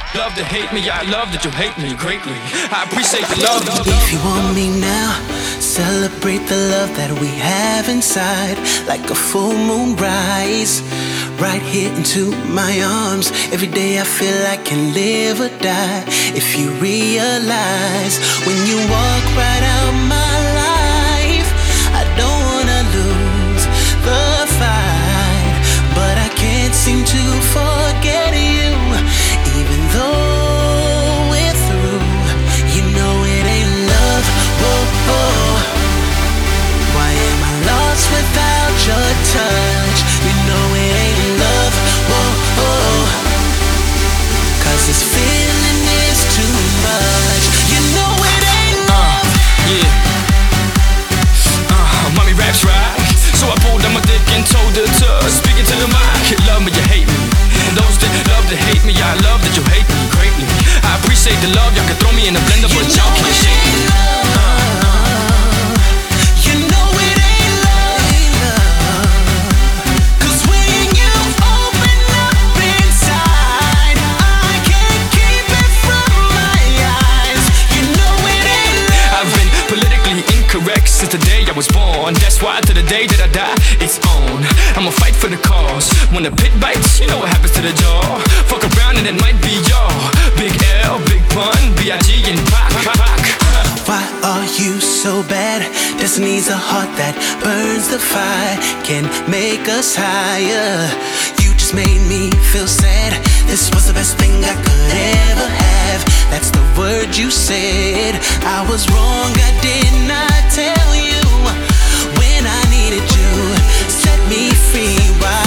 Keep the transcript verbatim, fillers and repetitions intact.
Love to hate me, I love that you hate me greatly. I appreciate the love. If you want me now, celebrate the love that we have inside. Like a full moon rise, right here into my arms. Every day I feel I can live or die. If you realize when you walk right out my life, I don't wanna lose the fight, but I can't seem to forget you. Even though we're through, you know it ain't love. Whoa, whoa. Why am I lost without your touch? You know it ain't love. Whoa, whoa. Cause this feeling is too much. You know it ain't love. Uh, yeah. Uh, mommy raps right. So I pulled on my dick and told her to speak it to the mic. Love me, you hate me. Those that love to hate me, I love that you hate me greatly. I appreciate the love, y'all can throw me in the blender, but y'all can't shake me. You know it ain't love. Cause when you open up inside, I can't keep it from my eyes. You know it ain't love. I've been politically incorrect since the day I was born. That's why to the day that I die, it's on. I'ma fight for the cause. When the pit bites, you know what happens to the jaw. Fuck around and it might be y'all. Big L, Big Pun, B I G and Pac, Pac. Why are you so bad? Destiny's a heart that burns the fire, can make us higher. You just made me feel sad. This was the best thing I could ever have. That's the word you said. I was wrong, I did not tell you when I needed you. Set me free. Why